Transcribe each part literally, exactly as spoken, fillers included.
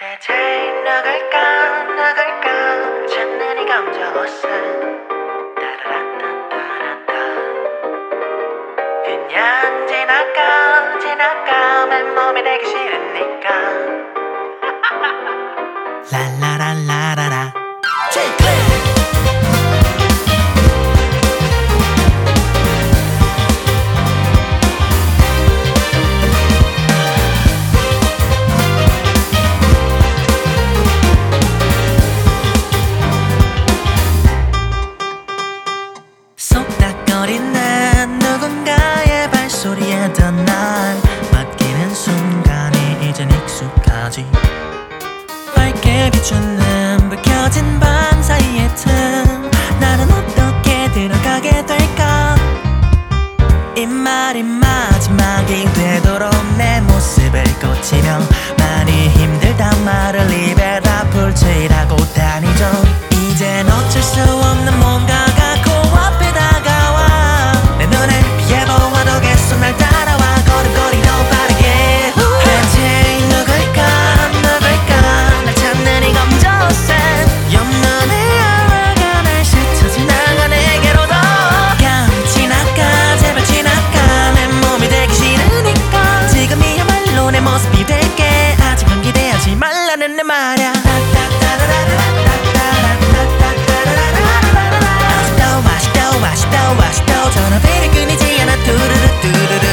대체 나갈까 나갈까 찾는 이 감정 옷은 따라라따따라따 그냥 지나가 지나가 맨몸이 되기 싫으니까 라라라라라라 속닥거리는 누군가의 발소리에 더 날 맡기는 순간이 이젠 익숙하지. 밝게 비추는 불 켜진 방 사이의 틈 나는 어떻게 들어가게 될까. 이 말이 마지막이 되도록 내 모습을 고치며 많이 힘들단 말을 입에 다 풀칠하고 다니죠. 이젠 어쩔 수 없는 뭔가가 코앞에 다가와 내 눈에 피해보아도 계속 날 따라와 걸음걸이도 빠르게 대체 누굴까 누굴까 날 찾는 이 검정색 옆눈에 하루가 날 스쳐 지나가 내게로도 그냥 지나가 제발 지나가 내 몸이 되기 싫으니까 지금이야말로 내 모습이 될게 아직은 기대하지 말라는 내 말야. 전화벨이 끊이지 않아 두루루 두루루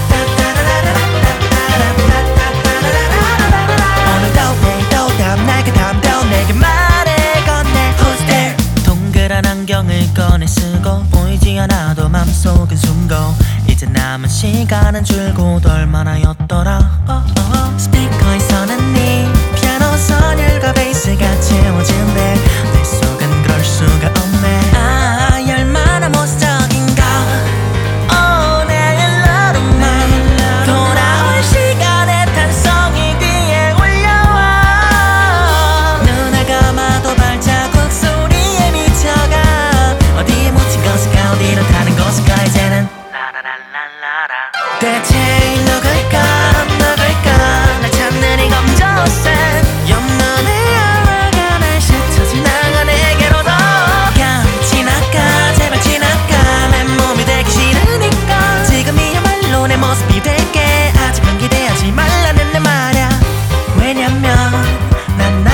오늘도 내일도 다음날 그 다음도 내게 말해 건네 Who's there. 동그란 안경을 꺼내 쓰고 보이지 않아도 맘속은 숨고 이제 남은 시간은 줄곧 얼마나였더라. 스피커에서는 네 피아노 선율과 베이스가 채워진대 내 속은 그럴 수가 없네. 아 얼마나 모습적인가. 오 내일 하루만 돌아올 시간에 탄성이 귀에 울려와 눈을 감아도 발자국 소리에 미쳐가 어디에 묻힌 것일까 어디로 가는 것일까 이제는 라라라라라 대체 누굴까 누굴까 날 찾는 이 검정색 옆눈에 하루가 날 스쳐 지나가 내게로도 그냥 지나가 제발 지나가 내 몸이 되기 싫으니까 지금이야말로 내 모습이 될게 아직은 기대하지 말라는 내 말야. 왜냐면 난